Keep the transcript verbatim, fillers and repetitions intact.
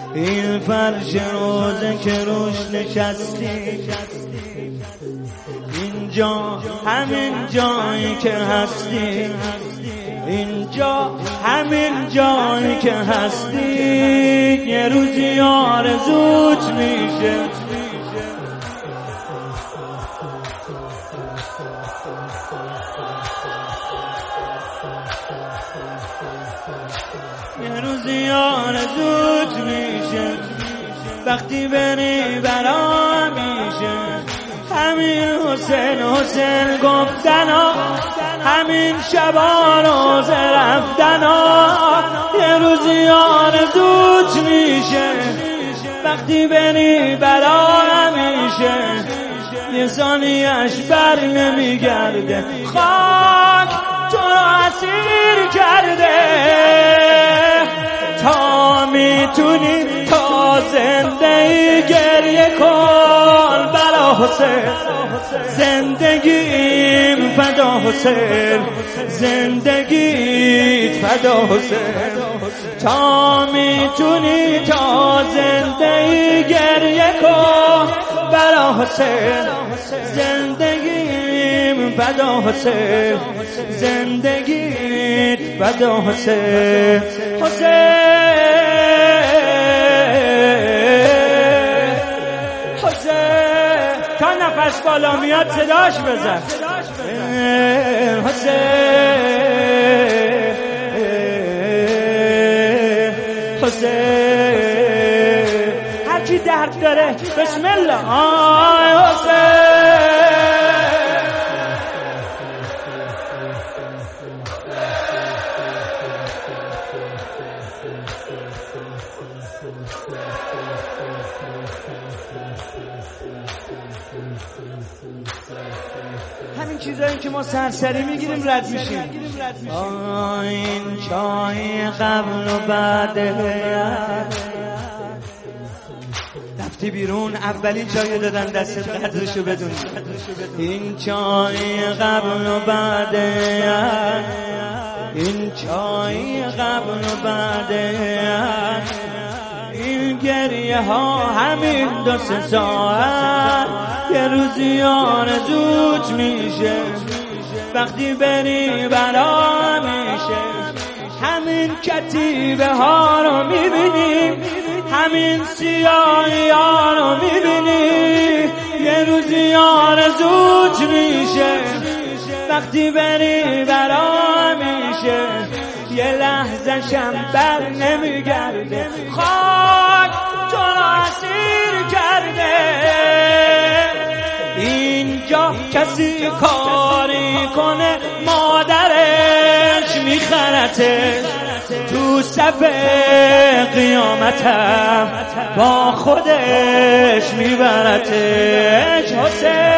این فرش روزه که روش نشستی، اینجا همین جایی که هستی، اینجا همین جایی که هستی یه روزی آرزوت میشه. یه روزی آرزوت میشه وقتی بری برام میشه. همین حسین حسین گفتنا، همین شبا روز رفتنا یه روزی آرزوت میشه وقتی بری برام میشه. یه ثانیه‌اش بر نمیگرده، خاک تو رو اسیر کرده. تا میتونی تا زندگی گریه کن برا حسین، زندگیم فدا حسین، زندگیت فدا حسین. تا میتونی تا زندگی گریه کن برا حسین، زندگیم فدا حسین، زندگیت فدا حسین. حسین حسین تا نفس بالا میاد صداش بزن. حسین حسین هر کی درد داره بسم الله. آی حسین همین چیزایی که ما سرسری میگیریم رد میشیم. این چای قبل و بعده رفتی بیرون اولین چای دادن دستت قدرشو بدون. این چای قبل و بعده، این چای قبل و بعده، این گریه ها همین دو سه ساعت یه روزی آرزوت میشه وقتی بری برام میشه. همین کتیبه ها رو میبینی، همین سیاهی ها رو میبینی یه روزی آرزوت میشه وقتی بری برام میشه. یه لحظه شم بر نمیگرده، خاک تو رو اسیر کرده. اینجا کسی کاری کنه مادرش میخرتش، تو صف قیامتم با خودش میبرتش. حسین